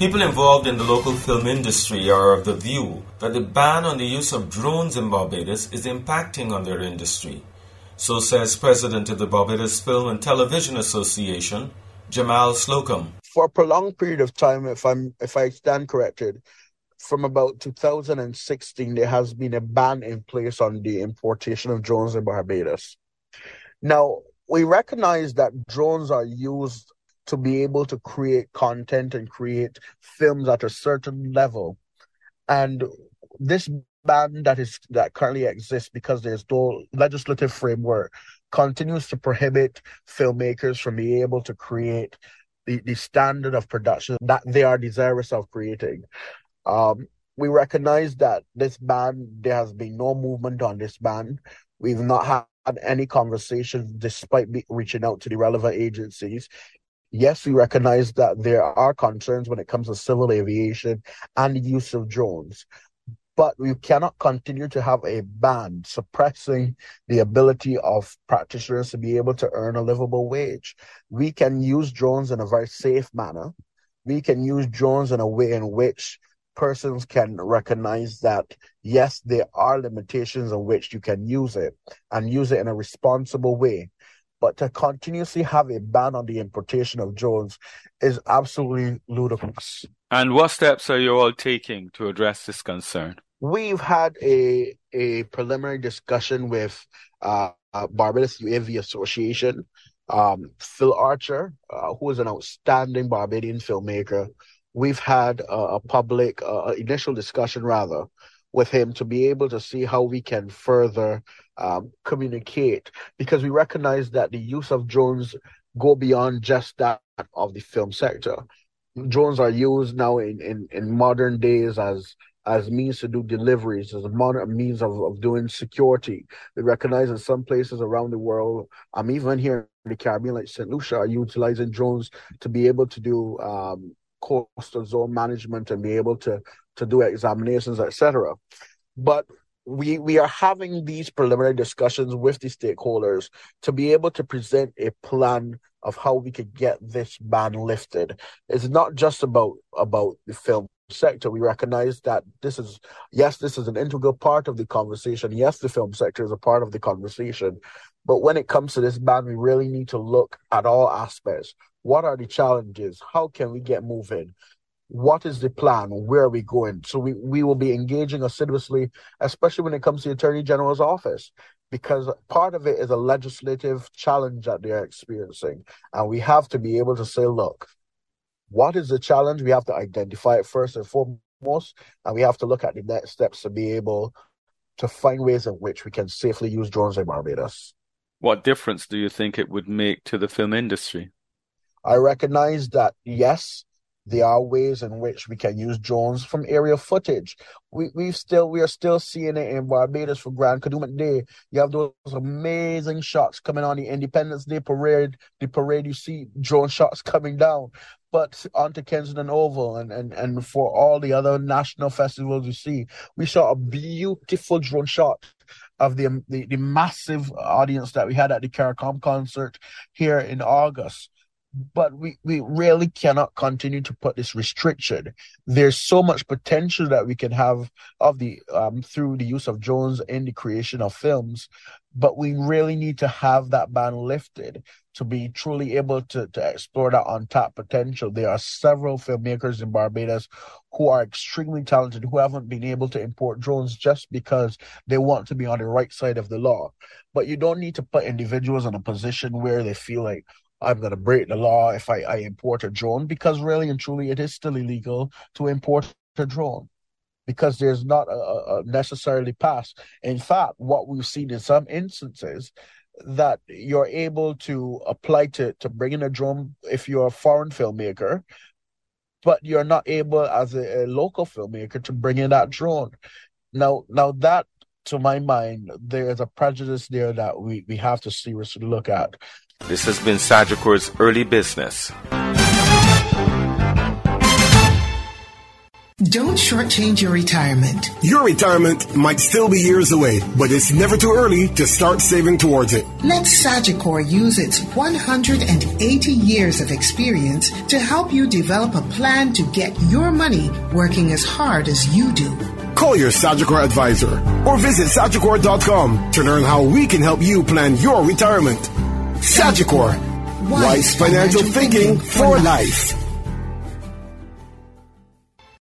People involved in the local film industry are of the view that the ban on the use of drones in Barbados is impacting on their industry. So says President of the Barbados Film and Television Association, Jamal Slocum. For a prolonged period of time, if I stand corrected, from about 2016, there has been a ban in place on the importation of drones in Barbados. Now, we recognize that drones are used to be able to create content and create films at a certain level. And this ban that currently exists, because there's no legislative framework, continues to prohibit filmmakers from being able to create the standard of production that they are desirous of creating. We recognize that this ban, there has been no movement on this ban. We've not had any conversations despite reaching out to the relevant agencies. Yes, we recognize that there are concerns when it comes to civil aviation and the use of drones, but we cannot continue to have a ban suppressing the ability of practitioners to be able to earn a livable wage. We can use drones in a very safe manner. We can use drones in a way in which persons can recognize that, yes, there are limitations on which you can use it and use it in a responsible way. But to continuously have a ban on the importation of drones is absolutely ludicrous. And what steps are you all taking to address this concern? We've had a preliminary discussion with Barbados UAV Association. Phil Archer, who is an outstanding Barbadian filmmaker. We've had a public initial discussion, rather, with him to be able to see how we can further communicate, because we recognize that the use of drones go beyond just that of the film sector. Drones are used now in modern days as means to do deliveries, as a modern means of doing security. We recognize in some places around the world, even here in the Caribbean, like St. Lucia, are utilizing drones to be able to do coastal zone management and be able to do examinations, etc. But we are having these preliminary discussions with the stakeholders to be able to present a plan of how we could get this ban lifted. It's not just about the film sector. We recognize that this is an integral part of the conversation. Yes, the film sector is a part of the conversation. But when it comes to this ban, we really need to look at all aspects. What are the challenges? How can we get moving? What is the plan? Where are we going? So we will be engaging assiduously, especially when it comes to the Attorney General's office, because part of it is a legislative challenge that they're experiencing. And we have to be able to say, look, what is the challenge? We have to identify it first and foremost, and we have to look at the next steps to be able to find ways in which we can safely use drones in Barbados. What difference do you think it would make to the film industry? I recognize that, yes, there are ways in which we can use drones from aerial footage. We are still seeing it in Barbados for Grand Kadooment Day. You have those amazing shots coming on the Independence Day parade. The parade, you see drone shots coming down. But onto Kensington Oval and for all the other national festivals you see, we saw a beautiful drone shot of the massive audience that we had at the CARICOM concert here in August. But we really cannot continue to put this restriction. There's so much potential that we can have of the through the use of drones in the creation of films, but we really need to have that ban lifted to be truly able to explore that untapped potential. There are several filmmakers in Barbados who are extremely talented who haven't been able to import drones just because they want to be on the right side of the law. But you don't need to put individuals in a position where they feel like, I'm going to break the law if I import a drone, because really and truly it is still illegal to import a drone because there's not a necessarily pass. In fact, what we've seen in some instances that you're able to apply to bring in a drone if you're a foreign filmmaker, but you're not able as a local filmmaker to bring in that drone. Now that, to my mind, there is a prejudice there that we have to seriously look at. This has been Sagicor's Early Business. Don't shortchange your retirement. Your retirement might still be years away, but it's never too early to start saving towards it. Let Sagicor use its 180 years of experience to help you develop a plan to get your money working as hard as you do. Call your Sagicor advisor or visit Sagicor.com to learn how we can help you plan your retirement. Sagicor, wise financial thinking for life.